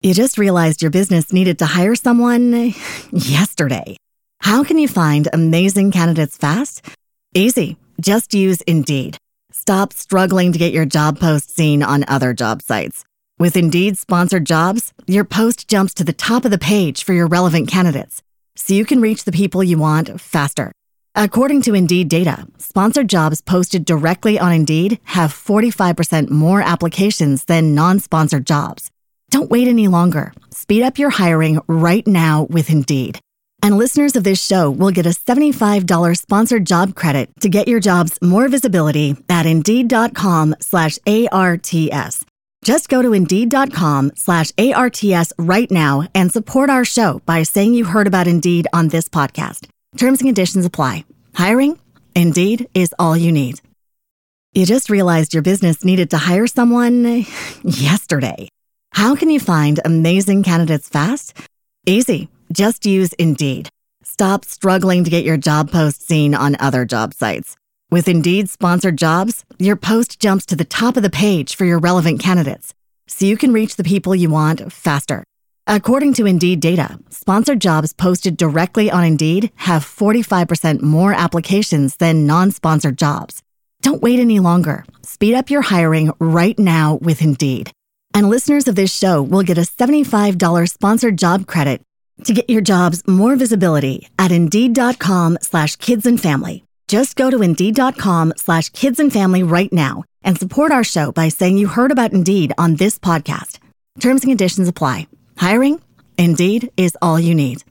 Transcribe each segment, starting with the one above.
You just realized your business needed to hire someone yesterday. How can you find amazing candidates fast? Easy. Just use Indeed. Stop struggling to get your job post seen on other job sites. With Indeed sponsored jobs, your post jumps to the top of the page for your relevant candidates, so you can reach the people you want faster. According to Indeed data, sponsored jobs posted directly on Indeed have 45% more applications than non-sponsored jobs. Don't wait any longer. Speed up your hiring right now with Indeed. And listeners of this show will get a $75 sponsored job credit to get your jobs more visibility at Indeed.com/ARTS. Just go to Indeed.com/ARTS right now and support our show by saying you heard about Indeed on this podcast. Terms and conditions apply. Hiring? Indeed is all you need. You just realized your business needed to hire someone yesterday. How can you find amazing candidates fast? Easy. Just use Indeed. Stop struggling to get your job post seen on other job sites. With Indeed sponsored jobs, your post jumps to the top of the page for your relevant candidates, so you can reach the people you want faster. According to Indeed data, sponsored jobs posted directly on Indeed have 45% more applications than non-sponsored jobs. Don't wait any longer. Speed up your hiring right now with Indeed. And listeners of this show will get a $75 sponsored job credit to get your jobs more visibility at Indeed.com/kidsandfamily. Just go to Indeed.com/kidsandfamily right now and support our show by saying you heard about Indeed on this podcast. Terms and conditions apply. Hiring? Indeed is all you need.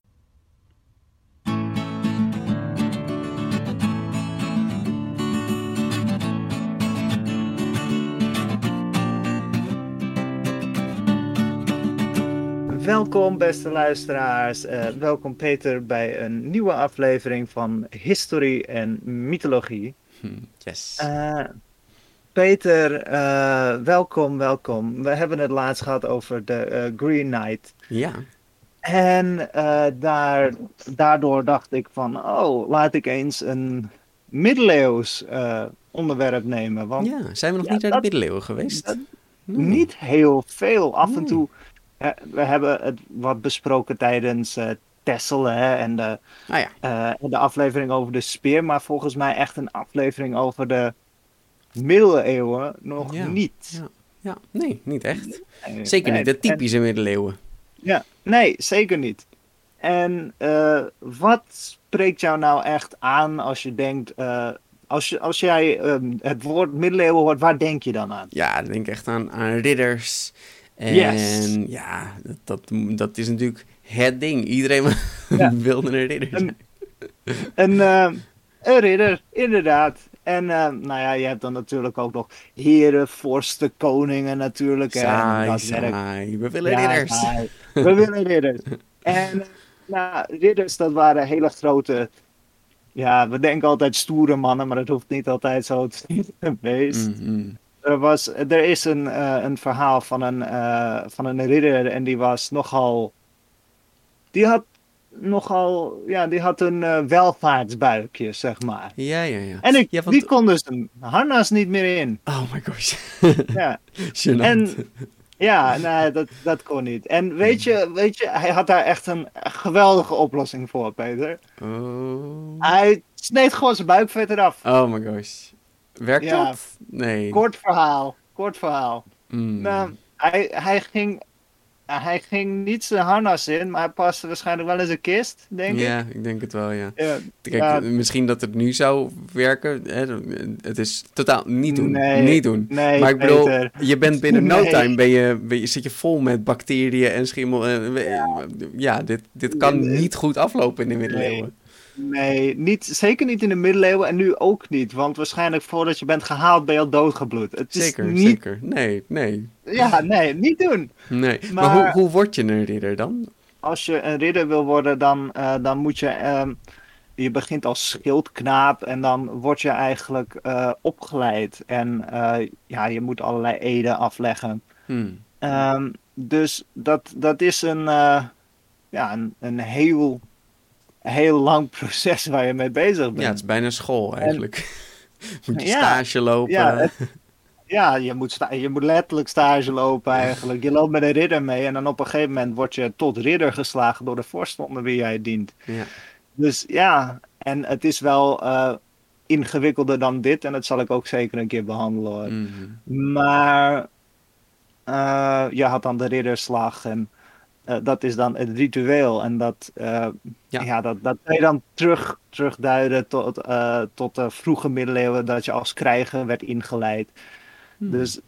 Welkom beste luisteraars, welkom Peter bij een nieuwe aflevering van Historie en Mythologie. Yes. Peter, welkom. We hebben het laatst gehad over de Green Knight. Ja. En daardoor dacht ik van, laat ik eens een middeleeuws onderwerp nemen. Want, Ja, zijn we nog niet uit de middeleeuwen geweest? Niet heel veel, af en toe. We hebben het wat besproken tijdens Texel en de aflevering over de speer. Maar volgens mij echt een aflevering over de middeleeuwen nog niet. Ja, nee, niet echt. Zeker niet de typische middeleeuwen. Ja, nee, zeker niet. En wat spreekt jou nou echt aan als je denkt... Als jij het woord middeleeuwen hoort, waar denk je dan aan? Ja, dan denk ik echt aan ridders... En ja, dat is natuurlijk het ding. Iedereen wilde een ridder zijn. Een ridder, inderdaad. En je hebt dan natuurlijk ook nog heren, vorsten, koningen natuurlijk. Saai. We willen ridders. We willen ridders. En ridders, dat waren hele grote... Ja, we denken altijd stoere mannen, maar dat hoeft niet altijd zo te wezen. Mm-hmm. Er is een verhaal van een ridder en die was nogal... Die had een welvaartsbuikje, zeg maar. Ja. En die kon dus een harnas niet meer in. Oh my gosh. Ja. Gênant. En dat kon niet. En weet je, hij had daar echt een geweldige oplossing voor, Peter. Oh. Hij sneed gewoon zijn buikvet eraf. Oh my gosh. Werkt dat? Nee. Kort verhaal. Nou, hij ging niet zijn harnas in, maar hij paste waarschijnlijk wel in zijn kist, denk ik. Ja, ik denk het wel, ja. Kijk, misschien dat het nu zou werken. Hè? Het is totaal niet doen. Niet doen. Nee, maar ik bedoel, Peter. je bent binnen no time zit je vol met bacteriën en schimmel. Dit kan niet goed aflopen in de middeleeuwen. Nee, zeker niet in de middeleeuwen en nu ook niet. Want waarschijnlijk voordat je bent gehaald ben je al doodgebloed. Het is zeker. Nee. Ja, nee, niet doen. Nee, maar hoe word je een ridder dan? Als je een ridder wil worden, dan moet je... je begint als schildknaap en dan word je eigenlijk opgeleid. En je moet allerlei eden afleggen. Dus dat is een heel lang proces waar je mee bezig bent. Ja, het is bijna school eigenlijk. Moet je stage lopen. Ja, je moet letterlijk stage lopen eigenlijk. Je loopt met een ridder mee en dan op een gegeven moment word je tot ridder geslagen door de vorst onder wie jij dient. Ja. Dus ja, en het is wel ingewikkelder dan dit en dat zal ik ook zeker een keer behandelen hoor. Maar je had dan de ridderslag en dat is dan het ritueel en dat kan je dan terugduiden tot de vroege middeleeuwen dat je als krijger werd ingeleid. Dus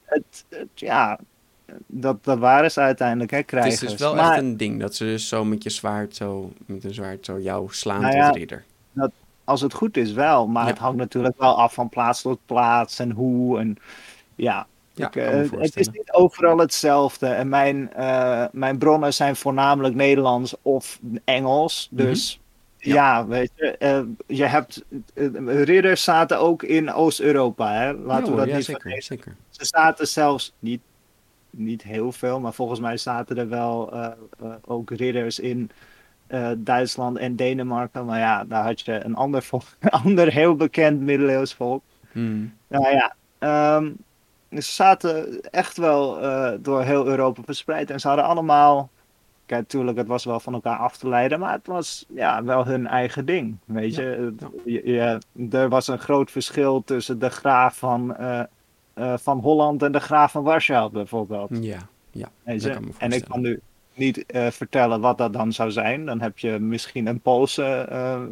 ja, dat waren ze uiteindelijk, hè, Het krijgers. is dus wel Maar, echt een ding dat ze dus zo met je zwaard, met een zwaard zo jou slaan nou tot ja, ridder. als het goed is wel, maar Ja. het hangt natuurlijk wel af van plaats tot plaats en hoe. En ja, Ja, kan me het is voorstellen. niet overal hetzelfde. En mijn bronnen zijn voornamelijk Nederlands of Engels. Dus ja, weet je, je hebt ridders zaten ook in Oost-Europa, hè? Laten we dat niet vergeten. Zeker. Ze zaten zelfs niet heel veel, maar volgens mij zaten er wel ook ridders in Duitsland en Denemarken. Maar ja, daar had je een ander volk, een ander heel bekend middeleeuws volk. Nou ja, ze zaten echt wel door heel Europa verspreid. En ze hadden allemaal, kijk, natuurlijk, het was wel van elkaar af te leiden, maar het was ja, wel hun eigen ding. Weet je, er was een groot verschil tussen de graaf van Holland en de graaf van Warschau bijvoorbeeld. Ja, Weet dat je? kan me En ik voorstellen. kan nu niet vertellen wat dat dan zou zijn. Dan heb je misschien een Poolse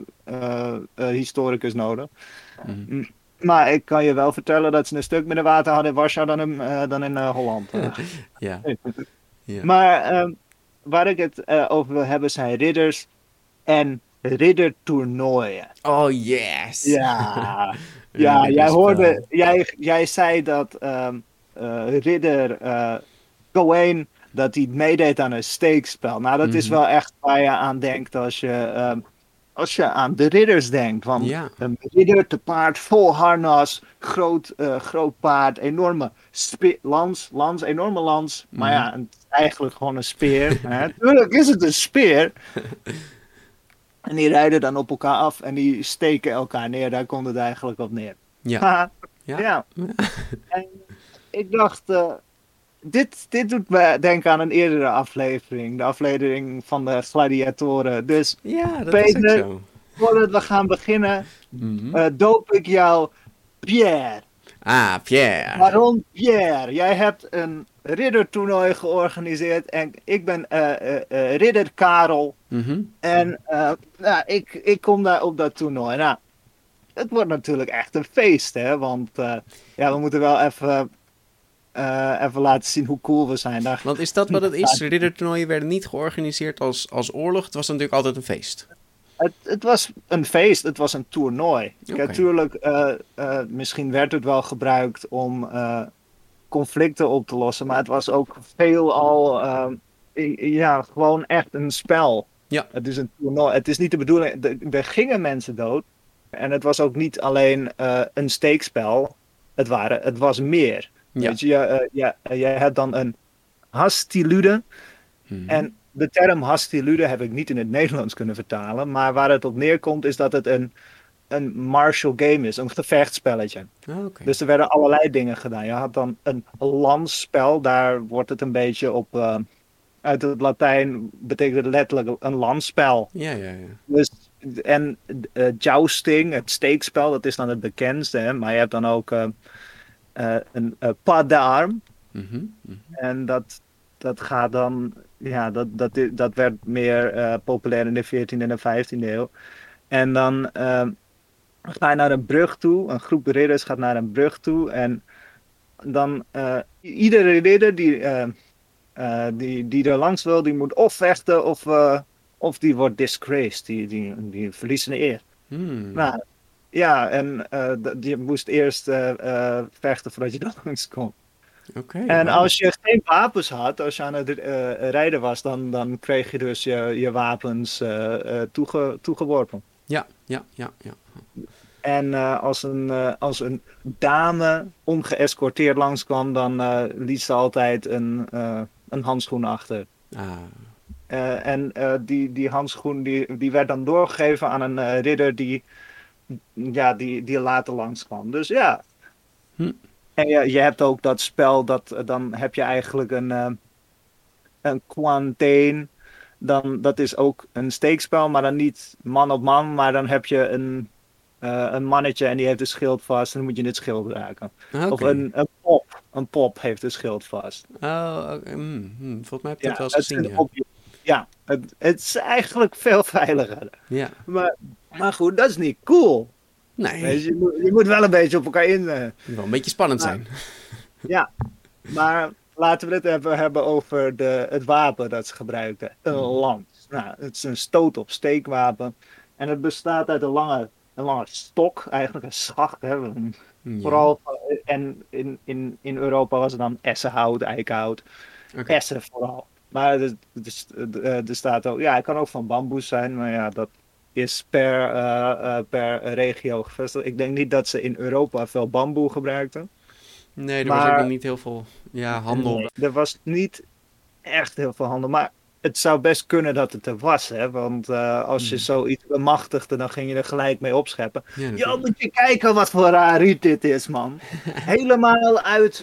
historicus nodig. Maar ik kan je wel vertellen dat ze een stuk minder water hadden in Warschau dan in Holland. Ja. Maar waar ik het over wil hebben zijn ridders en riddertoernooien. Oh, yes! Ja, Een ridderspel. jij zei dat ridder Gawain dat hij meedeed aan een steekspel. Nou, dat is wel echt waar je aan denkt als je aan de ridders denkt. Want Ja. een ridder te paard, vol harnas, groot paard, enorme lans, enorme lans. Maar ja, het is eigenlijk gewoon een speer. Natuurlijk is het een speer. En die rijden dan op elkaar af en die steken elkaar neer. Daar komt het eigenlijk op neer. Ja. Ja. En ik dacht, dit doet me denken aan een eerdere aflevering. De aflevering van de gladiatoren. Dus Ja, dat Peter, is ook zo. voordat we gaan beginnen, doop ik jou Pierre. Ah, Pierre. Waarom Pierre? Jij hebt een riddertoernooi georganiseerd en ik ben ridder Karel. En ik kom daar op dat toernooi. Nou, het wordt natuurlijk echt een feest, hè? Want we moeten wel even laten zien hoe cool we zijn. Want is dat wat het is? Riddertoernooien werden niet georganiseerd als oorlog. Het was natuurlijk altijd een feest. Het was een feest, het was een toernooi. Okay. Natuurlijk, misschien werd het wel gebruikt om conflicten op te lossen, maar het was ook veelal gewoon echt een spel. Ja. Het is een toernooi. Het is niet de bedoeling, er gingen mensen dood. En het was ook niet alleen een steekspel. Het was meer. Ja. Weet je, je hebt dan een hastilude. En de term hastilude heb ik niet in het Nederlands kunnen vertalen. Maar waar het op neerkomt is dat het een martial game is. Een gevechtsspelletje. Okay. Dus er werden allerlei dingen gedaan. Je had dan een lansspel. Daar wordt het een beetje op... uit het Latijn betekent het letterlijk een lansspel. Ja. Dus, en jousting, het steekspel, dat is dan het bekendste. Hè? Maar je hebt dan ook een pas d'armes. En dat gaat dan... Ja, dat werd meer populair in de 14e en de 15e eeuw. En dan ga je naar een brug toe. Een groep ridders gaat naar een brug toe. En dan iedere ridder die er langs wil, die moet of vechten of die wordt disgraced. Die verliest zijn eer. Nou, ja, en je moest eerst vechten voordat je er langs kon. Okay, en als je geen wapens had, als je aan het rijden was, dan kreeg je dus je wapens toegeworpen. Ja. En als een dame ongeëscorteerd langskwam, dan liet ze altijd een handschoen achter. En die handschoen die werd dan doorgegeven aan een ridder die later langskwam. Dus ja, En je hebt ook dat spel, dan heb je eigenlijk een Quantain. Dat is ook een steekspel, maar dan niet man op man. Maar dan heb je een mannetje en die heeft een schild vast. En dan moet je het schild raken. Of Oké. een pop. Een pop heeft een schild vast. Oh, oké. Volgens mij heb ik dat Ja, wel eens het gezien, is ja. ja, het is eigenlijk veel veiliger. Ja. Maar goed, dat is niet cool. Weet Nee, je moet wel een beetje op elkaar in. wel een beetje spannend Maar, zijn. ja, maar laten we het even hebben over het wapen dat ze gebruikten. Een lans. Nou, het is een stoot-op-steekwapen. En het bestaat uit een lange stok, eigenlijk een schacht. Hè. Ja, Vooral, en in Europa was het dan essenhout, eikenhout. oké. Essen vooral. Maar er staat ook, ja, het kan ook van bamboes zijn, maar ja, dat is per regio gevestigd. Ik denk niet dat ze in Europa veel bamboe gebruikten. Nee, er was ook nog Maar niet heel veel handel. nee, er was niet echt heel veel handel. Maar het zou best kunnen dat het er was, hè? Want als je zoiets bemachtigde, dan ging je er gelijk mee opscheppen. Ja, Yo, natuurlijk. moet je kijken wat voor raar riet dit is, man. Helemaal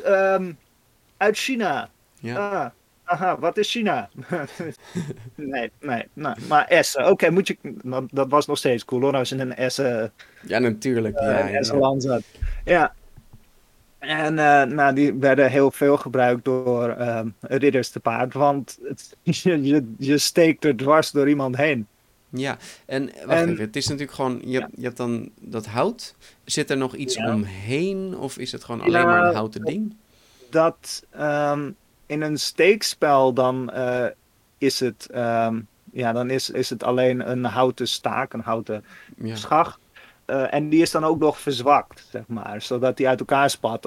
uit China. Ja. Ah, aha, wat is China? Nee. Maar Essen, oké, dat was nog steeds cool hoor, als je in Ja, natuurlijk. Ja, een ja, ja. Essenland zat. Ja, en nou, die werden heel veel gebruikt door ridders te paard, want je steekt er dwars door iemand heen. Ja, en wacht En even. Het is natuurlijk gewoon, ja, je hebt dan dat hout. Zit er nog iets ja, omheen? Of is het gewoon alleen maar een ja, houten ding? dat in een steekspel dan is het, ja, dan is het alleen een houten staak, een houten Ja. schacht. En die is dan ook nog verzwakt, zeg maar, zodat die uit elkaar spat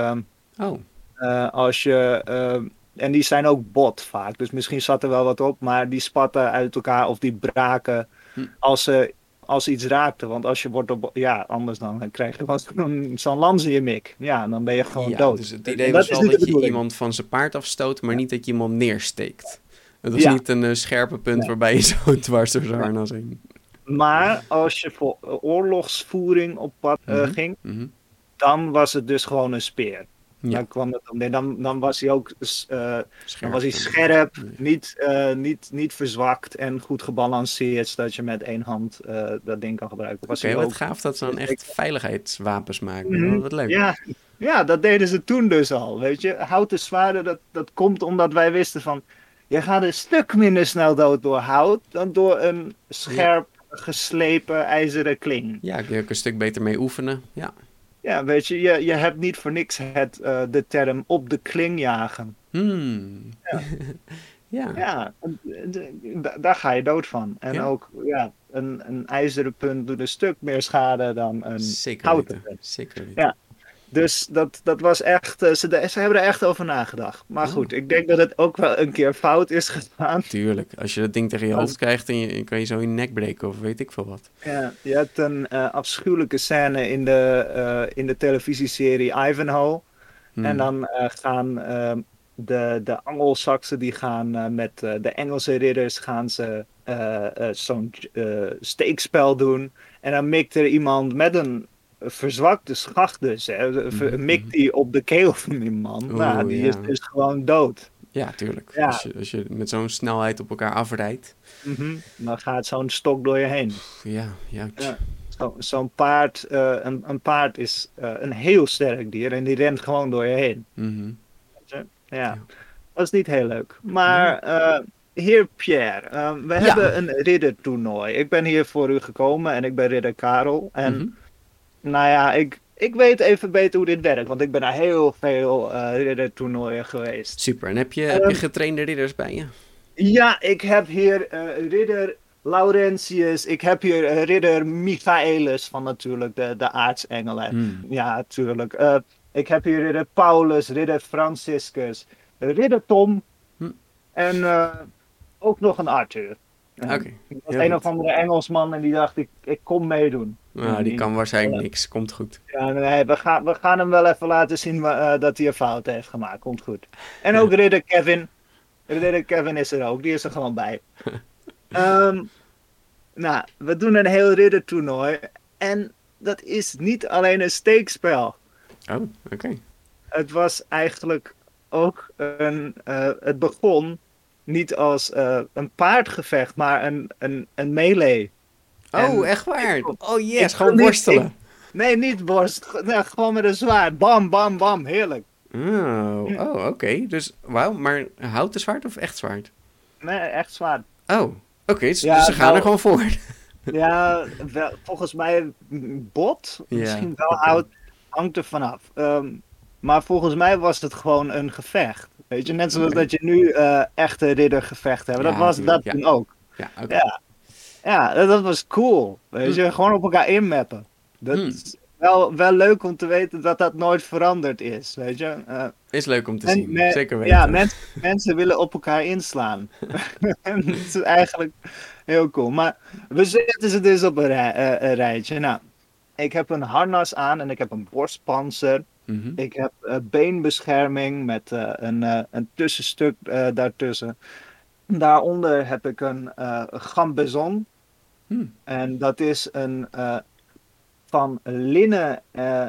Oh, als je. En die zijn ook bot vaak, dus misschien zat er wel wat op, maar die spatten uit elkaar of die braken hm. als ze iets raakten. Want als je wordt op. Ja, anders dan krijg je wel zo'n lans in je mik. Ja, dan ben je gewoon Ja, dood. dus het En idee dat was is wel niet de dat je bedoeling. iemand van zijn paard afstoot, maar Ja, niet dat je iemand neersteekt. Het was ja, niet een scherpe punt nee. waarbij je zo dwars door zijn Nee. harnas heen. Maar als je voor oorlogsvoering op pad Mhm, ging, mhm. dan was het dus gewoon een speer. Ja, Dan kwam het om. Nee, dan was hij ook dan was scherp. hij scherp, niet verzwakt en goed gebalanceerd, zodat je met één hand dat ding kan gebruiken. Was Oké, hij wat ook. gaaf dat ze dan echt veiligheidswapens maken. Mhm. Wat leuk. Ja, ja, dat deden ze toen dus al. Weet je, houten zwaarden, dat komt omdat wij wisten van. Je gaat een stuk minder snel dood door hout dan door een Ja, scherp geslepen ijzeren kling. ja, kun je ook een stuk beter mee oefenen. Ja. Ja, weet je hebt niet voor niks de term op de kling jagen. Hmm. Ja, Ja, ja, daar ga je dood van. En ja. ook, ja, een ijzeren punt doet een stuk meer schade dan een Zeker houten weten. punt. Zeker weten. Ja, dus dat was echt, ze hebben er echt over nagedacht. Maar Oh, goed, ik denk dat het ook wel een keer fout is gegaan. tuurlijk. Als je dat ding tegen je hoofd krijgt en je kan je zo je nek breken of weet ik veel wat. Ja, je hebt een afschuwelijke scène in de televisieserie Ivanhoe. En Hmm. dan gaan de Angelsaksen die gaan met de Engelse ridders gaan ze zo'n steekspel doen. En dan mikt er iemand met een verzwakte schacht dus. Hè, Mhm, mikt mhm. die op de keel van die man. Nou, Oeh, die is ja. dus gewoon dood. Ja, tuurlijk. Ja, Als je met zo'n snelheid op elkaar afrijdt. dan gaat zo'n stok door je heen. Ja, ja. Ja. Zo'n paard, een paard is een heel sterk dier en die rent gewoon door je heen. Mhm. Weet je? Ja. Ja. Dat is niet heel leuk. Nee. Maar heer Pierre, we Ja. hebben een riddertoernooi. Ik ben hier voor u gekomen en ik ben ridder Karel. En Mhm. nou ja, ik weet even beter hoe dit werkt, want ik ben naar heel veel riddertoernooien geweest. Super. En heb je Ehm, getrainde ridders bij je? ja, ik heb hier ridder Laurentius, ik heb hier ridder Michaelis van natuurlijk de aartsengelen. Hmm. Ja, natuurlijk. Ik heb hier ridder Paulus, ridder Franciscus, ridder Tom. Hm. En ook nog een Arthur. Oké, Dat was heel een goed. of andere Engelsman en die dacht, ik kom meedoen. Nou, die kan waarschijnlijk niks. Komt goed. Ja, nee, we gaan hem wel even laten zien dat hij een fout heeft gemaakt. Komt goed. En ook ridder Kevin. Ridder Kevin is er ook. Die is er gewoon bij. Ehm, nou, we doen een heel riddertoernooi. En dat is niet alleen een steekspel. Oh, oké. het was eigenlijk ook het begon niet als een paardgevecht, maar een melee. Oh, En echt waar? Oh ik yes, gewoon niet, worstelen. nee, niet borst, nee, gewoon met een zwaard. Bam, bam, bam, heerlijk. Oké. Dus, wauw, maar houten zwaard of echt zwaard? Nee, echt zwaard. Oh, oké, dus ze Ja, gaan er wel, gewoon voor. ja, volgens mij bot, Ja, misschien wel oké. hout, hangt er vanaf. Maar volgens mij was het gewoon een gevecht. Weet je, net zoals Oké. dat je nu echte riddergevechten hebt. Dat Ja, was dat tuurlijk, ja. toen ook. Ja, oké. Ja, ja, dat was cool. Weet Hm, je, gewoon op elkaar inmappen. Dat hm. is wel leuk om te weten dat dat nooit veranderd is. Weet je, Is leuk om te zien, zeker ja, weten. mensen willen op elkaar inslaan. En dat is eigenlijk heel cool. Maar we zetten ze dus op een rijtje. Nou, ik heb een harnas aan en ik heb een borstpanzer. Mhm. Ik heb beenbescherming met een tussenstuk daartussen. Daaronder heb ik een gambezon. Hm. En dat is een van linnen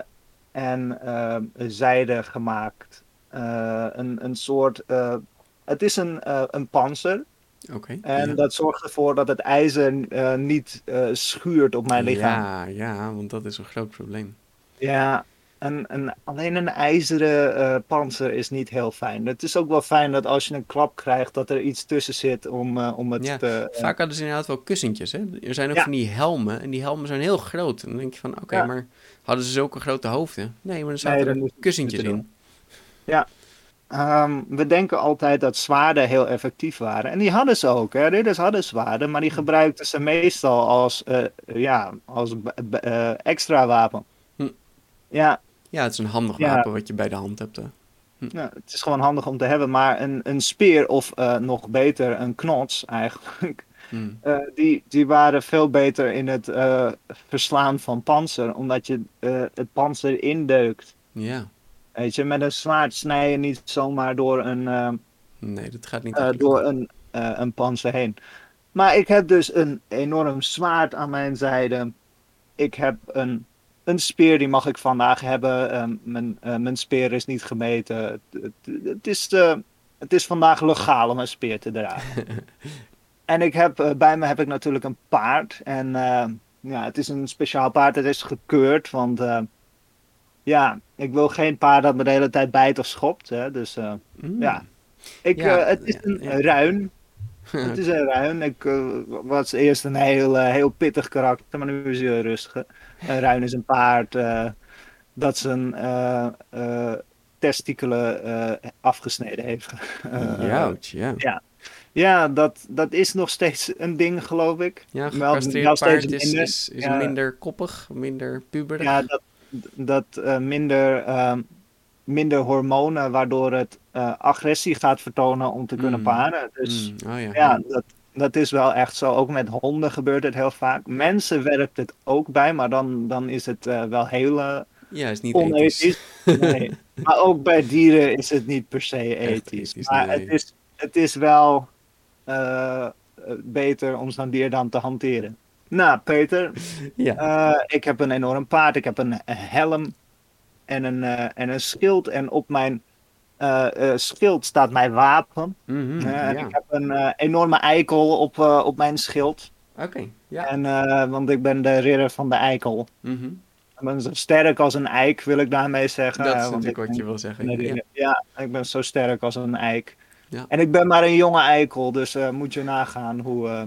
en zijde gemaakt. Een soort. Het is een panzer. Oké, En ja. dat zorgt ervoor dat het ijzer niet schuurt op mijn lichaam. Ja, ja, want dat is een groot probleem. Ja, alleen een ijzeren panzer is niet heel fijn. Het is ook wel fijn dat als je een klap krijgt, dat er iets tussen zit om het Ja, te. vaak hadden ze inderdaad wel kussentjes, hè. Er zijn ook Ja, van die helmen, en die helmen zijn heel groot. En dan denk je van, oké, ja, maar hadden ze zulke grote hoofden? Nee, maar er nee, zaten dat er moet je kussentjes moeten doen. in. Ja, we denken altijd dat zwaarden heel effectief waren. En die hadden ze ook, hè. Ridders hadden zwaarden, maar die gebruikten ze meestal als, ja, als extra wapen. Hm. Ja, Ja, het is een handig ja, wapen wat je bij de hand hebt. Hm. ja, het is gewoon handig om te hebben. Maar een speer, of nog beter, een knots eigenlijk, Hm. die waren veel beter in het verslaan van panzer, omdat je het panzer indeukt. Ja, Weet je, met een zwaard snij je niet zomaar nee, dat gaat niet echt lukken. door een panzer heen. Maar ik heb dus een enorm zwaard aan mijn zijde. Ik heb een speer, die mag ik vandaag hebben. Mijn speer is niet gemeten. Het is vandaag legaal om een speer te dragen. En bij me heb ik natuurlijk een paard. En ja, het is een speciaal paard. Het is gekeurd, want ja, ik wil geen paard dat me de hele tijd bijt of schopt. Hè. Dus ja, Ja, het is ja, een ja. ruin. Het is een ruin. Ik was eerst een heel pittig karakter, maar nu is hij rustig. Een ruin is een paard dat zijn testikelen afgesneden heeft. Jouwtje, ja. Ja, ja, dat is nog steeds een ding, geloof ik. Ja, een Wel gecastreerd steeds paard minder. is Ja, minder koppig, minder ja, puberig. dat minder hormonen, waardoor het agressie gaat vertonen om te kunnen Mm, paren. Dus oh ja, ja. ja, dat is wel echt zo. Ook met honden gebeurt het heel vaak. Ja, Mensen werpt het ook bij, maar dan is het wel heel ja, is niet ethisch. onethisch. Nee. Maar ook bij dieren is het niet per se Echt ethisch. ethisch, Maar nee. het is wel beter om zo'n dier dan te hanteren. Nou, Peter, Ja. ik heb een enorm paard. Ik heb een helm en een schild. En op mijn schild staat mijn wapen. Mhm, En ik ja. heb een enorme eikel op mijn schild. Oké, ja. En, want ik ben de ridder van de eikel. Mhm. Ik ben zo sterk als een eik, wil ik daarmee zeggen. Dat is Want natuurlijk ik wat je ben wil zeggen. een Ja, ridder. Ja, ik ben zo sterk als een eik. ja. En ik ben maar een jonge eikel, dus moet je nagaan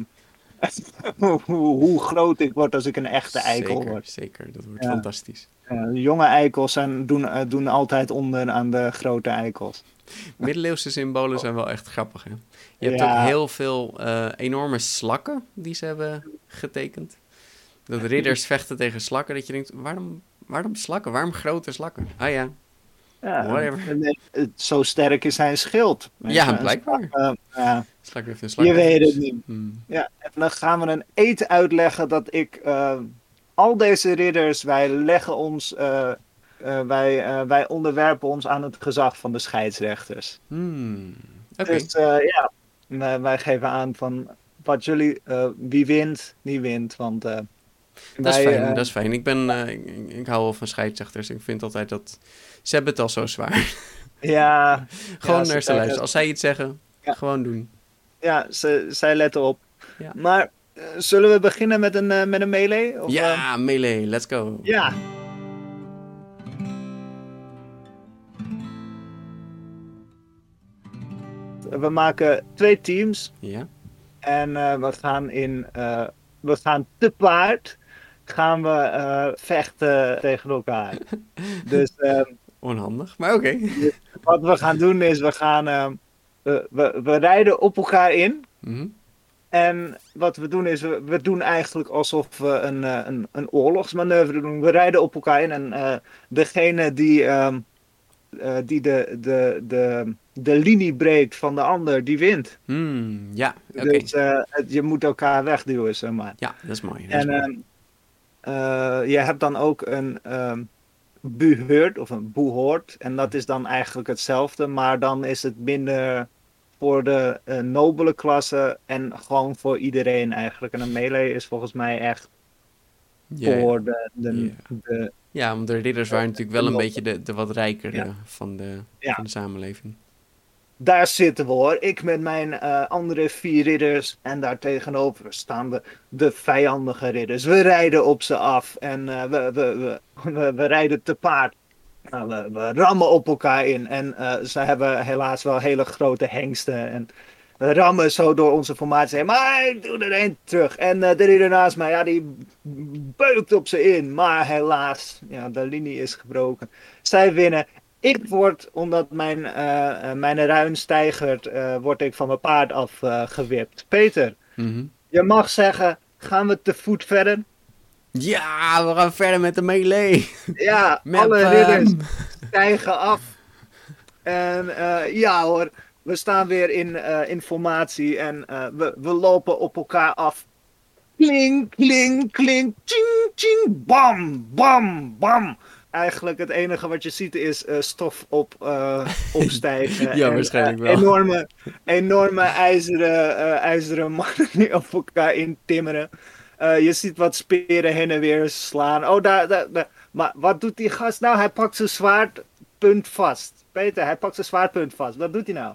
hoe groot ik word als ik een echte eikel Zeker, word. zeker. Dat wordt Ja. fantastisch. Jonge eikels doen altijd onder aan de grote eikels. Middeleeuwse symbolen zijn wel echt grappig, hè? Je hebt ook Ja, heel veel enorme slakken die ze hebben getekend. Dat ridders vechten tegen slakken, dat je denkt, waarom slakken? Waarom grote slakken? Ah ja, ja, whatever. nee, zo sterk is zijn schild. Weet je. Ja, Een blijkbaar. ja, Slak heeft een je weet het slakkenvlies. niet. Ja, en dan gaan we een eed uitleggen dat al deze ridders, wij onderwerpen ons aan het gezag van de scheidsrechters. Oké. Dus ja, wij geven aan van wie wint, die wint. Want Dat is Wij, fijn, dat is fijn. Ik hou wel van scheidsrechters. Ik vind altijd dat... Ze hebben het al zo zwaar. Ja. Gewoon ja, naar ze luisteren. Als zij iets zeggen, Ja. gewoon doen. Ja, zij letten op. Ja. Maar zullen we beginnen met een melee? Of, Ja, melee, let's go. Ja. We maken 2 teams. Ja. En we gaan te paard. Gaan we vechten tegen elkaar. Dus Onhandig, maar oké. wat we gaan doen is, we rijden op elkaar in. Mhm. En wat we doen is, we doen eigenlijk alsof we een oorlogsmanoeuvre doen. We rijden op elkaar in en degene die de linie breekt van de ander, die wint. Ja, oké. Dus je moet elkaar wegduwen, zeg maar. Ja, dat is mooi. En je hebt dan ook een buhurt of een boehoord. En dat is dan eigenlijk hetzelfde, maar dan is het minder voor de nobele klasse en gewoon voor iedereen eigenlijk. En een melee is volgens mij echt voor de ja, want de ridders waren natuurlijk wel een beetje de wat rijkere Ja. van de samenleving. Daar zitten we hoor. Ik met mijn andere 4 ridders. En daar tegenover staan de vijandige ridders. We rijden op ze af. En we rijden te paard. We rammen op elkaar in. En ze hebben helaas wel hele grote hengsten. En we rammen zo door onze formatie heen. Maar ik doe er één terug. En de ridder naast mij, ja, die beukt op ze in. Maar helaas, ja, de linie is gebroken. Zij winnen. Ik word, omdat mijn ruin stijgert, word ik van mijn paard afgewipt. Peter, je mag zeggen, gaan we te voet verder? Ja, we gaan verder met de melee. Ja, alle ridders stijgen af. En ja hoor, we staan weer in formatie en we lopen op elkaar af. Kling, kling, kling, ching, ching, bam, bam, bam. Eigenlijk het enige wat je ziet is stof opstijgen. Ja, en, waarschijnlijk wel. Enorme ijzeren mannen die op elkaar intimmeren. Je ziet wat speren heen en weer slaan. Oh, daar. Maar wat doet die gast nou? Hij pakt zijn zwaardpunt vast. Peter, hij pakt zijn zwaardpunt vast. Wat doet hij nou?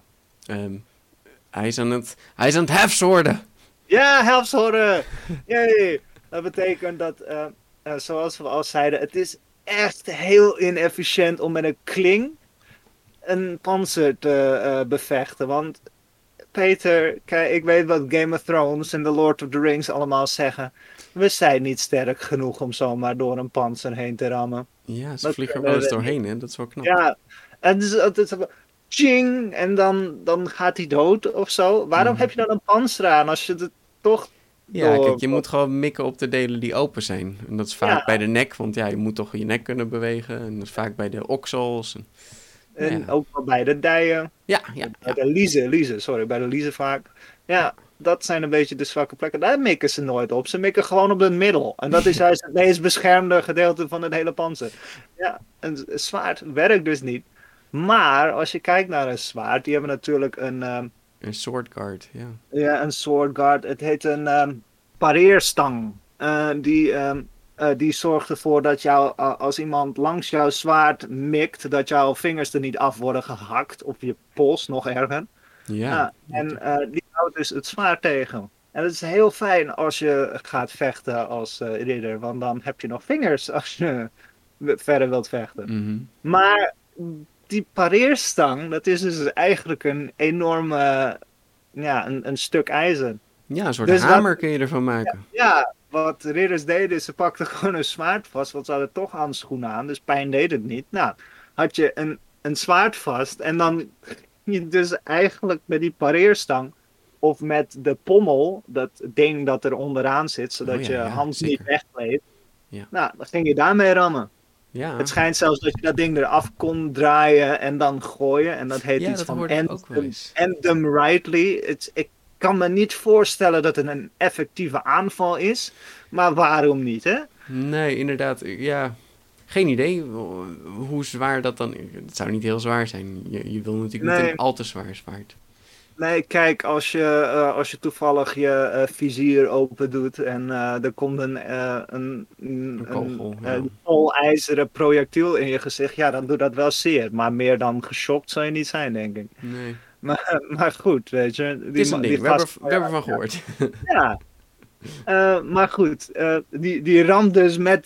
Hij is aan het hefzworden. Ja, helfzorgen! Yay! Dat betekent dat, zoals we al zeiden, het is echt heel inefficiënt om met een kling een panzer te bevechten. Want Peter, kijk, ik weet wat Game of Thrones en The Lord of the Rings allemaal zeggen. We zijn niet sterk genoeg om zomaar door een panzer heen te rammen. Ja, ze vliegen er wel eens doorheen, hè? Dat is wel knap. Ja, en dus, het is ching, en dan gaat hij dood of zo. Waarom heb je dan een panzer aan als je het toch... Ja, kijk, je moet gewoon mikken op de delen die open zijn. En dat is vaak bij de nek, want ja, je moet toch je nek kunnen bewegen. En dat is vaak bij de oksels. En ook wel bij de dijen. Ja. Bij de liezen, bij de liezen vaak. Ja, dat zijn een beetje de zwakke plekken. Daar mikken ze nooit op. Ze mikken gewoon op het middel. En dat is juist het meest beschermde gedeelte van het hele panzer. Ja, een zwaard werkt dus niet. Maar als je kijkt naar een zwaard, die hebben natuurlijk een sword guard, ja. Ja, een sword guard. Het heet een pareerstang. Die zorgt ervoor dat als iemand langs jouw zwaard mikt, dat jouw vingers er niet af worden gehakt. Of je pols, nog erger. Ja. Die houdt dus het zwaard tegen. En dat is heel fijn als je gaat vechten als ridder. Want dan heb je nog vingers als je verder wilt vechten. Maar die pareerstang, dat is dus eigenlijk een enorme... Ja, een stuk ijzer. Ja, een soort hamer kun je ervan maken. Ja, wat ridders deden is ze pakten gewoon een zwaard vast, want ze hadden toch handschoenen aan, dus pijn deed het niet. Nou, had je een zwaard vast en dan je dus eigenlijk met die pareerstang of met de pommel, dat ding dat er onderaan zit, zodat je hand niet wegkleedt. Ja. Nou, dan ging je daarmee rammen. Ja. Het schijnt zelfs dat je dat ding eraf kon draaien en dan gooien. En dat heet iets van end them rightly. Ik kan me niet voorstellen dat het een effectieve aanval is. Maar waarom niet, hè? Nee, inderdaad. Ja, geen idee hoe zwaar dat dan... Het zou niet heel zwaar zijn. Je wil natuurlijk niet een al te zwaar zwaard. Nee, kijk, als je toevallig je vizier open doet en er komt Een kogel, ja. een volijzeren projectiel in je gezicht, ja, dan doet dat wel zeer. Maar meer dan geschokt zou je niet zijn, denk ik. Nee. Maar goed, weet je, Het is een ding, die we hebben, gast, we hebben ervan gehoord. ja. Maar goed, die ramt dus met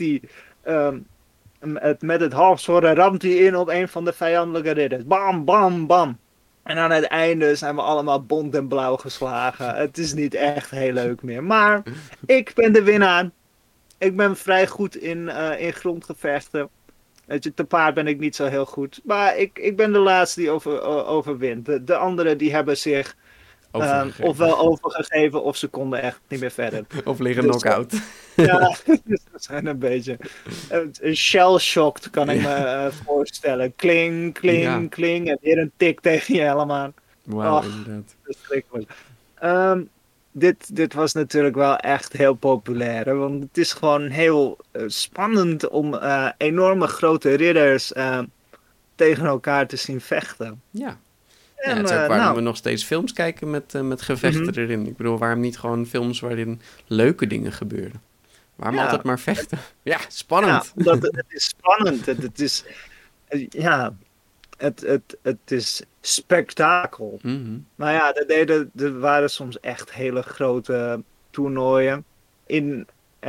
met het halfzworden ramt hij in op een van de vijandelijke ridders. Bam, bam, bam. En aan het einde zijn we allemaal bont en blauw geslagen. Het is niet echt heel leuk meer. Maar ik ben de winnaar. Ik ben vrij goed in grondgevechten. Weet je, te paard ben ik niet zo heel goed. Maar ik ben de laatste die overwint. De anderen die hebben zich Overgegeven. ofwel overgegeven of ze konden echt niet meer verder. Of liggen Dus, knock-out. ja, dus dat zijn een beetje een shell-shocked kan ik me voorstellen. Kling, kling, Ja. kling en weer een tik tegen je helm aan. Wauw, Och, inderdaad. verschrikkelijk. Ehm, dit was natuurlijk wel echt heel populair. Hè, want het is gewoon heel spannend om enorme grote ridders tegen elkaar te zien vechten. Ja. Ja, En het is ook waarom nou, we nog steeds films kijken met gevechten erin. Ik bedoel, waarom niet gewoon films waarin leuke dingen gebeuren? Waarom ja, altijd maar vechten? Ja, ja, spannend. omdat het is spannend. Het is, ja, het is spektakel. Mhm. Maar ja, er waren soms echt hele grote toernooien. In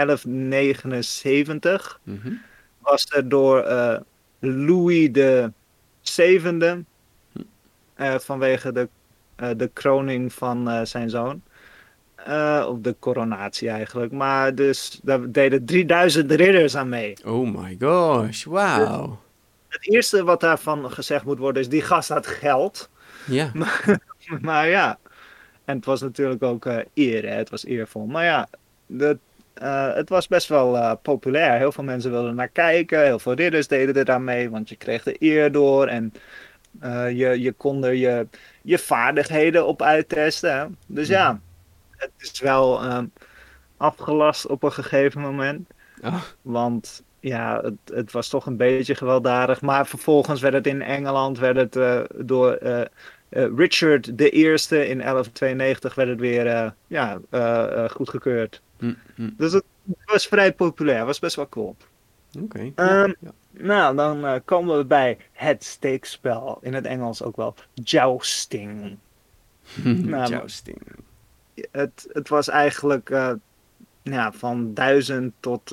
1179 Mhm. was er door Louis de Zevende, vanwege de kroning van zijn zoon. Of de coronatie eigenlijk. Maar dus daar deden 3000 ridders aan mee. Oh my gosh, wauw. Het eerste wat daarvan gezegd moet worden is, die gast had geld. Ja. Maar ja, en het was natuurlijk ook eer, hè? Het was eervol. Maar ja, het was best wel populair. Heel veel mensen wilden naar kijken. Heel veel ridders deden er aan mee, want je kreeg de eer door. En je kon er je vaardigheden op uittesten. Hè? Dus ja, het is wel afgelast op een gegeven moment. Oh, Want ja, het was toch een beetje gewelddadig. Maar vervolgens werd het in Engeland door Richard de Eerste in 1192 werd het weer goedgekeurd. Dus het was vrij populair. Het was best wel cool. Oké. Ehm, Ja. Nou, dan komen we bij het steekspel. In het Engels ook wel jousting. Nou, Jousting. het was eigenlijk van 1000 tot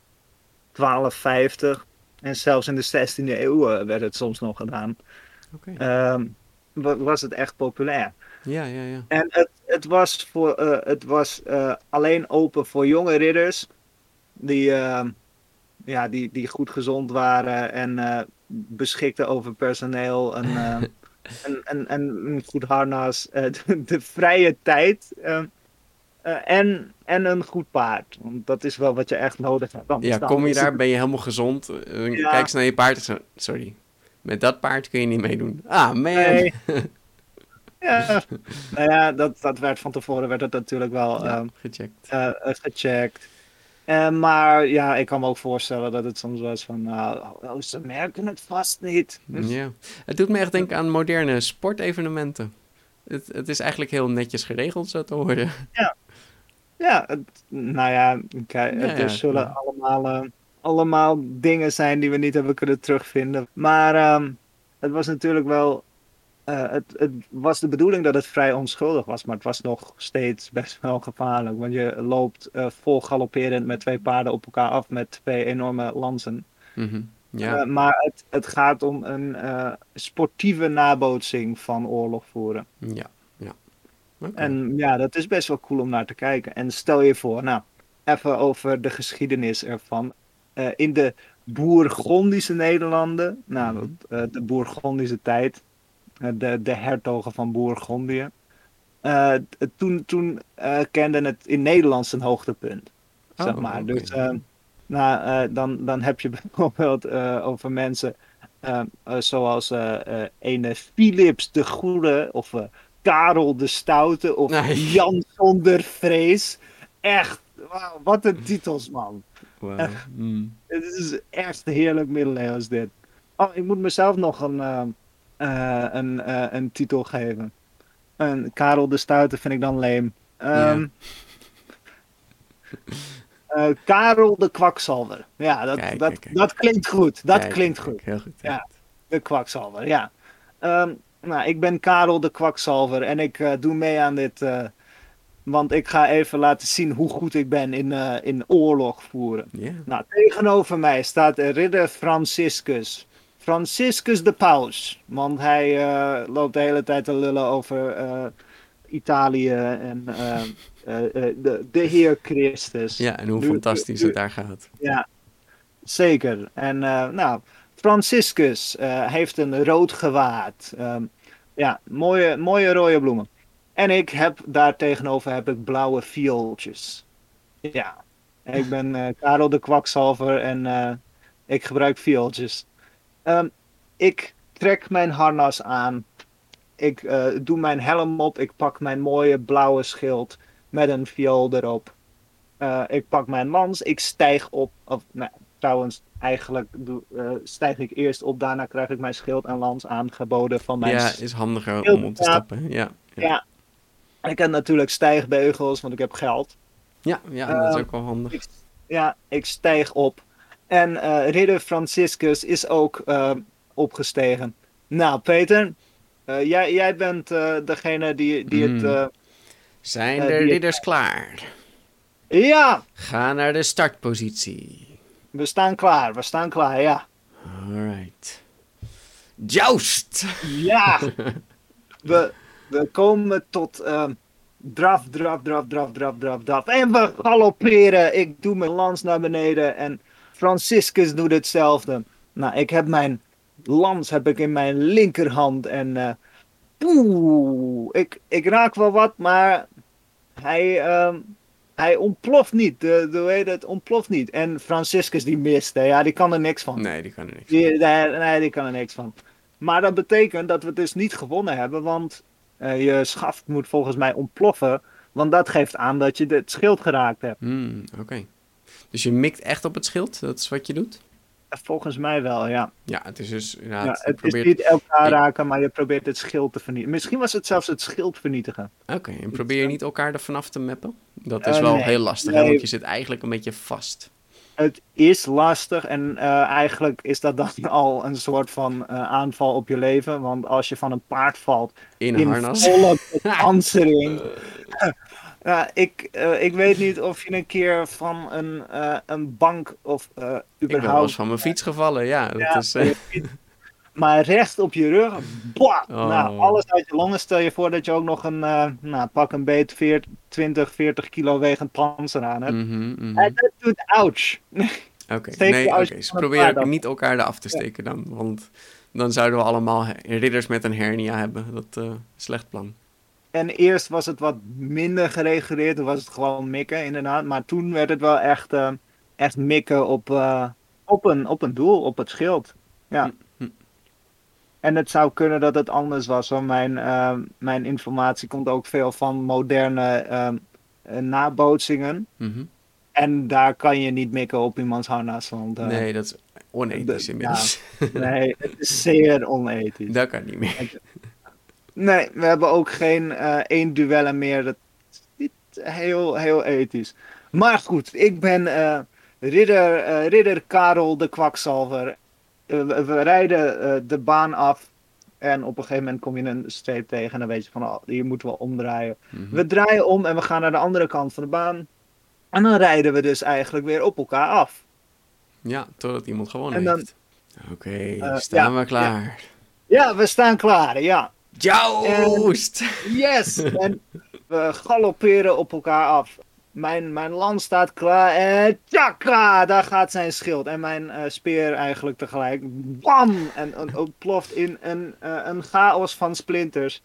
1250. En zelfs in de 16e eeuw werd het soms nog gedaan. Oké. Was het echt populair. Ja, ja, ja. En het was alleen open voor jonge ridders. Die goed gezond waren en beschikten over personeel. Een goed harnas. De vrije tijd. En een goed paard. Want dat is wel wat je echt nodig hebt. Ja, kom je daar, ben je helemaal gezond. Ja. Kijk eens naar je paard en zo. Sorry, met dat paard kun je niet meedoen. Ah, man. Nee. Ja. Nou ja, dat werd van tevoren werd het natuurlijk wel Ja, gecheckt. gecheckt. Maar ja, ik kan me ook voorstellen dat het soms was van, ze merken het vast niet. Dus, Ja. Het doet me echt denken aan moderne sportevenementen. Het is eigenlijk heel netjes geregeld, zo te horen. ja, nou ja, kijk, Ja, ja, zullen ja. allemaal dingen zijn die we niet hebben kunnen terugvinden. Maar het was natuurlijk wel, het was de bedoeling dat het vrij onschuldig was, maar het was nog steeds best wel gevaarlijk. Want je loopt vol galopperend met twee paarden op elkaar af met twee enorme lansen. Mhm. Ja, Maar het gaat om een sportieve nabootsing van oorlog voeren. ja, ja. Oké. En ja, dat is best wel cool om naar te kijken. En stel je voor, nou, even over de geschiedenis ervan. In de Bourgondische Nederlanden, nou, de Bourgondische tijd, de hertogen van Bourgondië. Toen kenden het in Nederland zijn hoogtepunt, zeg Oh, maar. oké. Dus dan heb je bijvoorbeeld over mensen zoals ene Philips de Goede of Karel de Stoute of Nee. Jan zonder vrees. Echt, wauw, wat een titels, man. Wauw. Het is echt heerlijk middeleeuws dit. Oh, ik moet mezelf nog een titel geven. En Karel de Stoute vind ik dan leem. Karel de Kwakzalver. Ja, Kijk. dat klinkt goed. Dat klinkt Kijk, goed. heel goed. Ja, de Kwakzalver, ja. Nou, ik ben Karel de Kwakzalver en ik doe mee aan dit. Want ik ga even laten zien hoe goed ik ben in oorlog voeren. Ja. Nou, tegenover mij staat ridder Franciscus. Franciscus de Paus. Want hij loopt de hele tijd te lullen over Italië en de Heer Christus. Ja, en hoe fantastisch het daar gaat. Ja, zeker. En nou, Franciscus heeft een rood gewaad. Ja, mooie rode bloemen. En ik heb daar tegenover heb ik blauwe viooltjes. Ja, ik ben Karel de Kwakzalver en ik gebruik viooltjes. Ik trek mijn harnas aan. Ik doe mijn helm op. Ik pak mijn mooie blauwe schild met een viool erop. Ik pak mijn lans. Ik stijg op. Of, nou, trouwens, eigenlijk stijg ik eerst op. Daarna krijg ik mijn schild en lans aangeboden van mijn Is handiger om op te stappen. Ja. Ik heb natuurlijk stijgbeugels, want ik heb geld. Ja, dat is ook wel handig. Ik stijg op. En ridder Franciscus is ook opgestegen. Nou, Peter, jij bent degene die het... Zijn de ridders klaar? Ja! Ga naar de startpositie. We staan klaar, ja. Alright. Joust! Ja! We komen tot draf. En we galopperen. Ik doe mijn lans naar beneden en Franciscus doet hetzelfde. Nou, ik heb mijn lans in mijn linkerhand en ik raak wel wat, maar hij ontploft niet. Hoe heet het? Ontploft niet. En Franciscus die mist. Hè? Ja, die kan er niks van. Nee, die kan er niks van. Die kan er niks van. Maar dat betekent dat we dus niet gewonnen hebben, want je schaft moet volgens mij ontploffen. Want dat geeft aan dat je het schild geraakt hebt. Oké. Dus je mikt echt op het schild? Dat is wat je doet? Volgens mij wel, ja. Ja, het is dus... Het is niet elkaar raken, maar je probeert het schild te vernietigen. Misschien was het zelfs het schild vernietigen. Oké, en probeer je niet elkaar er vanaf te mappen? Dat is wel heel lastig, hè? Want je zit eigenlijk een beetje vast. Het is lastig en eigenlijk is dat dan al een soort van aanval op je leven. Want als je van een paard valt in harnas, volle pansering... ik weet niet of je een keer van een bank of überhaupt... Ik ben wel eens van mijn fiets gevallen, ja. Maar recht op je rug, nou, alles uit je longen. Stel je voor dat je ook nog een, pak een beet 20, 40 kilo wegend panzer aan hebt. En dat doet ouch. Oké, dus probeer ook niet elkaar eraf te steken dan. Want dan zouden we allemaal ridders met een hernia hebben. Dat is een slecht plan. En eerst was het wat minder gereguleerd. Toen was het gewoon mikken, inderdaad. Maar toen werd het wel echt mikken op een doel, op het schild. Ja. En het zou kunnen dat het anders was. Want mijn informatie komt ook veel van moderne nabootsingen. En daar kan je niet mikken op iemands harnas. Want, nee, dat is onethisch inmiddels. Nee, het is zeer onethisch. Dat kan niet meer. Nee, we hebben ook geen één duellen meer. Dat is niet heel ethisch. Maar goed, ik ben ridder Karel de Kwakzalver. We rijden de baan af. En op een gegeven moment kom je een streep tegen. En dan weet je van, hier moeten we omdraaien. We draaien om en we gaan naar de andere kant van de baan. En dan rijden we dus eigenlijk weer op elkaar af. Ja, totdat iemand gewonnen heeft. Oké, staan we klaar? Ja, we staan klaar, ja. Joust! Yes! En we galopperen op elkaar af. Mijn lans staat klaar en tjaka, daar gaat zijn schild. En mijn speer eigenlijk tegelijk. Bam! En ontploft in een chaos van splinters.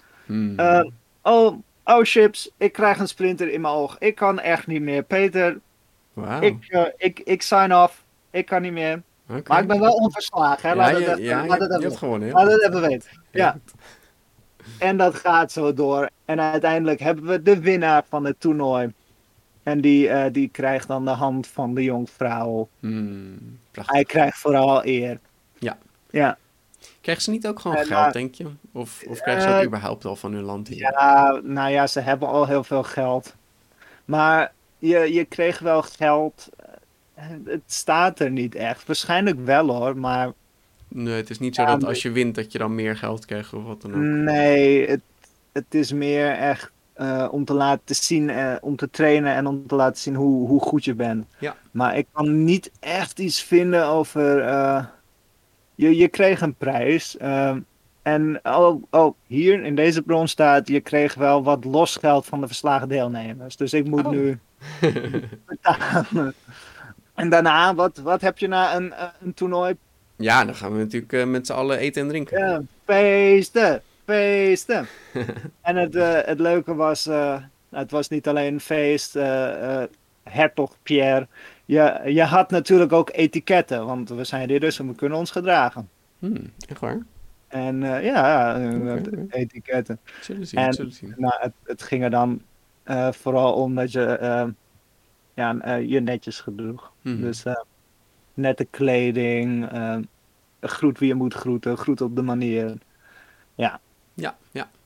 Chips, ik krijg een splinter in mijn oog. Ik kan echt niet meer. Peter, ik sign off. Ik kan niet meer. Okay. Maar ik ben wel onverslagen. Hè? Laat het even weten. Ja. En dat gaat zo door. En uiteindelijk hebben we de winnaar van het toernooi. En die krijgt dan de hand van de jonkvrouw. Hij krijgt vooral eer. Ja. Krijgen ze niet ook gewoon En, geld, denk je? Of krijgen ze dat überhaupt al van hun land hier? ja, nou ja, ze hebben al heel veel geld. Maar je kreeg wel geld. Het staat er niet echt. Waarschijnlijk wel hoor, maar Nee, het is niet zo ja, dat als je wint dat je dan meer geld krijgt of wat dan ook. nee, het is meer echt om te laten zien, om te trainen en om te laten zien hoe goed je bent. Ja. Maar ik kan niet echt iets vinden over. Je kreeg een prijs. En hier in deze bron staat, je kreeg wel wat losgeld van de verslagen deelnemers. Dus ik moet Oh. nu betalen. En daarna, wat heb je na een toernooi? Ja, dan gaan we natuurlijk met z'n allen eten en drinken. Ja, feesten, feesten. En het leuke was, het was niet alleen een feest, hertog Pierre. Je had natuurlijk ook etiketten, want we zijn ridders en we kunnen ons gedragen. Echt waar? En Oké. etiketten. Zullen zien, En zullen zien. nou, het ging er dan vooral om dat je je netjes gedroeg. Mhm. Dus nette kleding, groet wie je moet groeten, groet op de manier. Ja, Ja.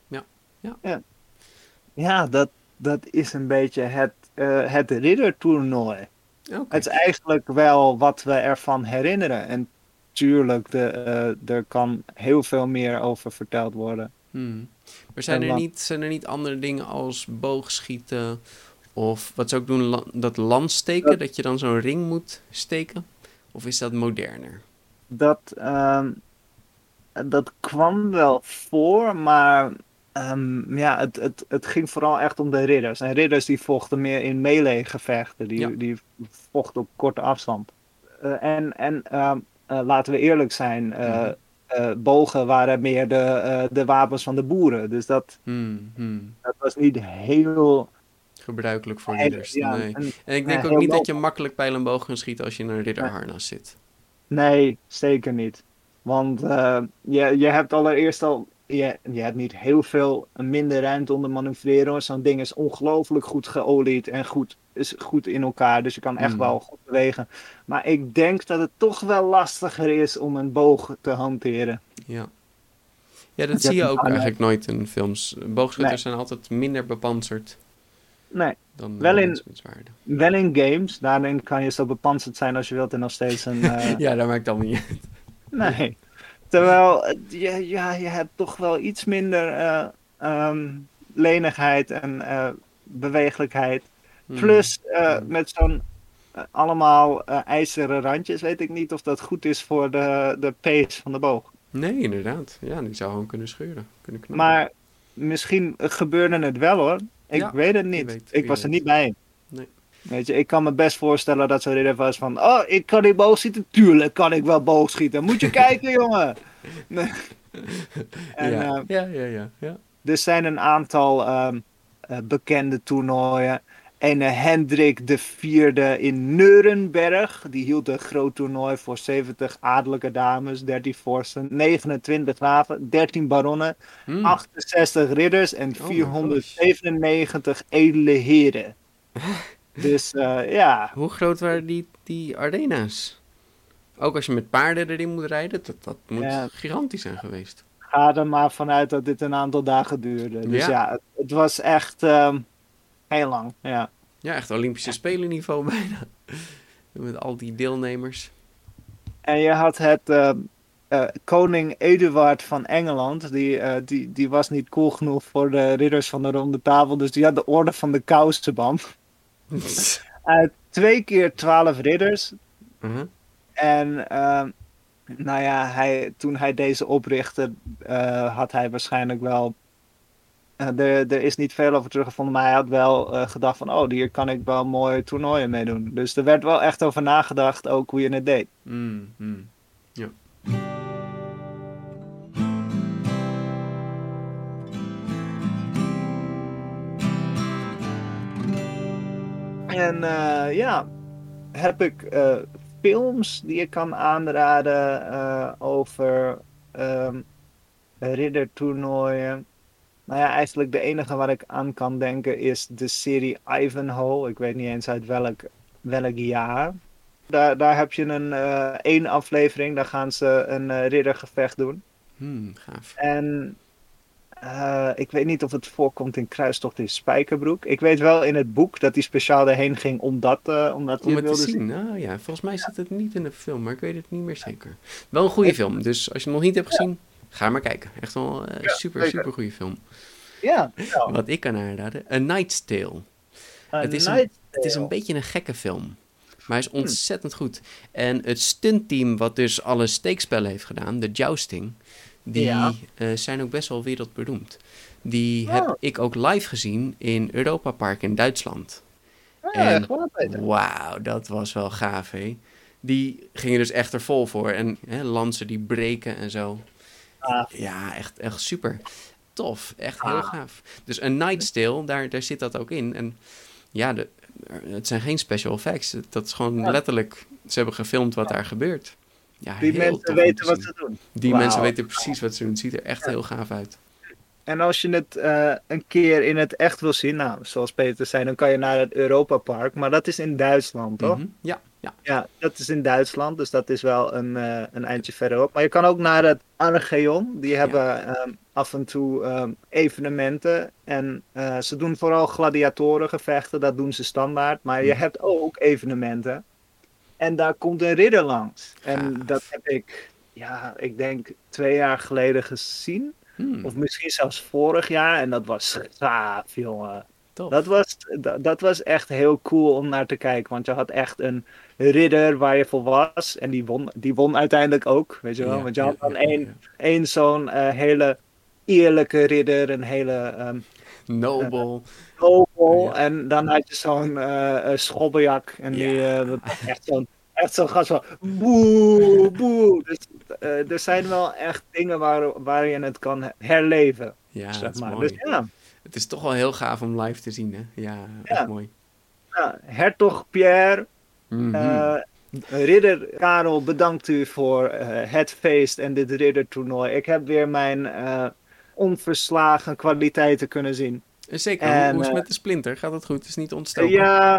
ja dat is een beetje het riddertoernooi. Oké. Het is eigenlijk wel wat we ervan herinneren. En tuurlijk, er kan heel veel meer over verteld worden. Maar zijn En er niet andere dingen als boogschieten of wat ze ook doen, dat lanssteken, dat je dan zo'n ring moet steken? Of is dat moderner? Dat kwam wel voor, maar ja, het ging vooral echt om de ridders. En ridders die vochten meer in melee-gevechten, Ja. die vochten op korte afstand. Laten we eerlijk zijn, bogen waren meer de wapens van de boeren. Dus dat was niet heel. Gebruikelijk voor ridders, Ja, nee. En ik denk ook heel niet dat je low. makkelijk pijl en boog kan schieten als je in een ridderharnas zit. Nee, zeker niet. Want je hebt allereerst al. Je hebt niet heel veel minder ruimte om te manoeuvreren. Zo'n ding is ongelooflijk goed geolied en is goed in elkaar. Dus je kan echt wel goed bewegen. Maar ik denk dat het toch wel lastiger is om een boog te hanteren. Ja, dat zie je ook eigenlijk nooit in films. Boogschutters Nee. zijn altijd minder bepanserd Nee, dan wel in- mensen met zwaarden. wel in games. Daarin kan je zo bepanserd zijn als je wilt en nog steeds een. Ja, dat maakt allemaal niet uit. Nee. Terwijl je hebt toch wel iets minder lenigheid en bewegelijkheid. Plus met zo'n allemaal ijzeren randjes, weet ik niet of dat goed is voor de pace van de boog. Nee, inderdaad. Ja, die zou gewoon kunnen scheuren. Kunnen knappen. Maar misschien gebeurde het wel hoor. Ik Ja, weet het wie niet. weet, Ik wie was er weet. niet bij. Nee. Weet je, ik kan me best voorstellen dat zo'n ridder was van... Oh, ik kan niet boogschieten? Tuurlijk kan ik wel boogschieten. Moet je kijken, jongen! Nee. En, Ja. er zijn een aantal bekende toernooien. En Hendrik de Vierde in Nuremberg. Die hield een groot toernooi voor 70 adellijke dames, 13 vorsten, 29 graven, 13 baronnen, 68 ridders en Oh my 497 edele heren. Dus ja, Hoe groot waren die arena's? Ook als je met paarden erin moet rijden, dat moet Ja. gigantisch zijn geweest. ga er maar vanuit dat dit een aantal dagen duurde. Dus Ja. ja, het was echt heel lang. Ja. Ja, echt Olympische Spelen niveau bijna. Met al die deelnemers. En je had koning Eduard van Engeland. Die was niet cool genoeg voor de ridders van de ronde tafel. Dus die had de orde van de kousenband. 2 keer 12 ridders. En nou ja, toen hij deze oprichtte, had hij waarschijnlijk wel. Er is niet veel over teruggevonden, maar hij had wel gedacht van, oh, hier kan ik wel mooie toernooien mee doen. Dus er werd wel echt over nagedacht, ook hoe je het deed. Ja. En ja, heb ik films die ik kan aanraden over riddertoernooien. Nou ja, eigenlijk de enige waar ik aan kan denken is de serie Ivanhoe. Ik weet niet eens uit welk jaar. Daar heb je één aflevering, daar gaan ze een riddergevecht doen. Gaaf. En ik weet niet of het voorkomt in Kruistocht in Spijkerbroek. Ik weet wel in het boek dat hij speciaal daarheen ging omdat hij Om het het te wilde zien. zien. Nou ja, volgens mij zit het niet in de film, maar ik weet het niet meer zeker. Wel een goede film, dus als je hem nog niet hebt gezien, ga maar kijken. Echt wel een super goede film. Ja. Wat ik kan aanraden, A Knight's Tale. Het is een beetje een gekke film. Maar hij is ontzettend goed. En het stuntteam wat dus alle steekspellen heeft gedaan, de jousting, die zijn ook best wel wereldberoemd. Die heb ik ook live gezien in Europa Park in Duitsland. En wauw, dat was wel gaaf, hè. Die gingen dus echt er vol voor. En lansen die breken en zo. Ja, echt super. Tof, echt heel gaaf. Dus A Knight's Tale, daar zit dat ook in. En ja, het zijn geen special effects. Dat is gewoon letterlijk, ze hebben gefilmd wat daar gebeurt. Ja, Die mensen weten wat ze doen. Die mensen weten precies wat ze doen. Het ziet er echt heel gaaf uit. En als je het een keer in het echt wil zien, nou, zoals Peter zei, dan kan je naar het Europa Park. Maar dat is in Duitsland, toch? Ja. Ja, dat is in Duitsland, dus dat is wel een eindje verderop. Maar je kan ook naar het Archeon. Die hebben af en toe evenementen. En ze doen vooral gladiatorengevechten, dat doen ze standaard. Maar je hebt ook evenementen. En daar komt een ridder langs. En dat heb ik denk 2 jaar geleden gezien. Of misschien zelfs vorig jaar. En dat was gaaf, jongen. Dat was echt heel cool om naar te kijken. Want je had echt een ridder waar je voor was. En die won uiteindelijk ook. Weet je wel? Want je had dan één zo'n hele eerlijke ridder. Een hele nobel. En dan had je zo'n schobbeljak. En die echt zo'n gast van boe, boe. Dus er zijn wel echt dingen waar je het kan herleven. Ja, zeg dat is maar. mooi. Dus ja. Het is toch wel heel gaaf om live te zien, hè? Ja, echt mooi. Ja, Hertog Pierre, ridder Karel, bedankt u voor het feest en dit riddertoernooi. Ik heb weer mijn onverslagen kwaliteiten kunnen zien. Zeker, hoe is het met de splinter? Gaat het goed? Het is niet ontstoken?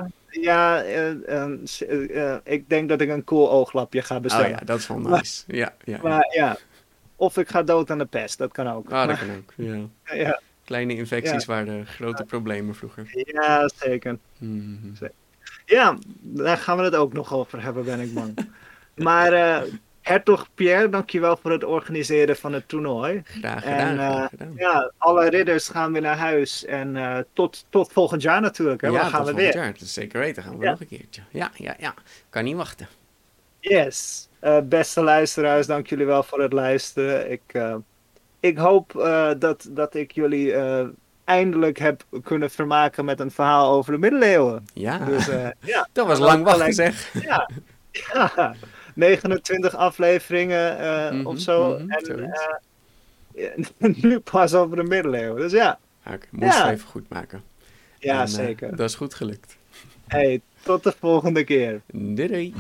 Ik denk dat ik een cool ooglapje ga bestellen. Oh ja, dat is wel nice. Maar of ik ga dood aan de pest, dat kan ook. Dat kan ook, ja. Kleine infecties waren grote problemen vroeger. Ja, zeker. Ja, daar gaan we het ook nog over hebben, ben ik bang. Maar Hertog Pierre, dankjewel voor het organiseren van het toernooi. Graag gedaan. Ja, alle ridders gaan weer naar huis. En tot volgend jaar natuurlijk. Hè? Ja, gaan we weer. Jaar. Dus zeker weten, gaan we nog een keertje. Ja. Kan niet wachten. Yes. Beste luisteraars, dank jullie wel voor het luisteren. Ik hoop dat ik jullie eindelijk heb kunnen vermaken met een verhaal over de middeleeuwen. Ja, dus, dat was lang wachten, zeg. Ja, 29 afleveringen of zo. En nu pas over de middeleeuwen. Dus ja. Moest even goed maken. Ja, zeker. Dat is goed gelukt. Hey, tot de volgende keer. Doei.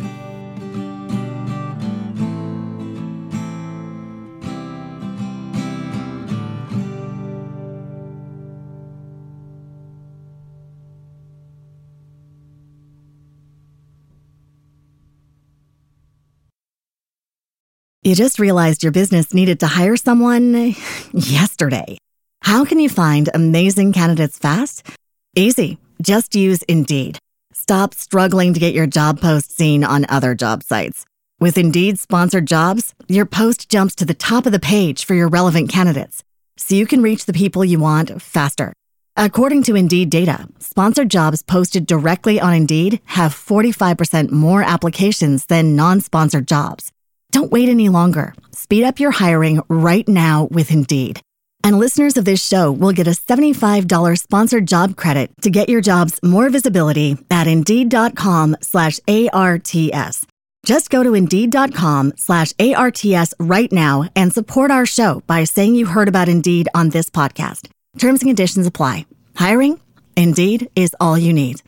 You just realized your business needed to hire someone yesterday. How can you find amazing candidates fast? Easy. Just use Indeed. Stop struggling to get your job post seen on other job sites. With Indeed sponsored jobs, your post jumps to the top of the page for your relevant candidates, so you can reach the people you want faster. According to Indeed data, sponsored jobs posted directly on Indeed have 45% more applications than non-sponsored jobs. Don't wait any longer. Speed up your hiring right now with Indeed. And listeners of this show will get a $75 sponsored job credit to get your jobs more visibility at Indeed.com/ARTS. Just go to Indeed.com/ARTS right now and support our show by saying you heard about Indeed on this podcast. Terms and conditions apply. Hiring? Indeed is all you need.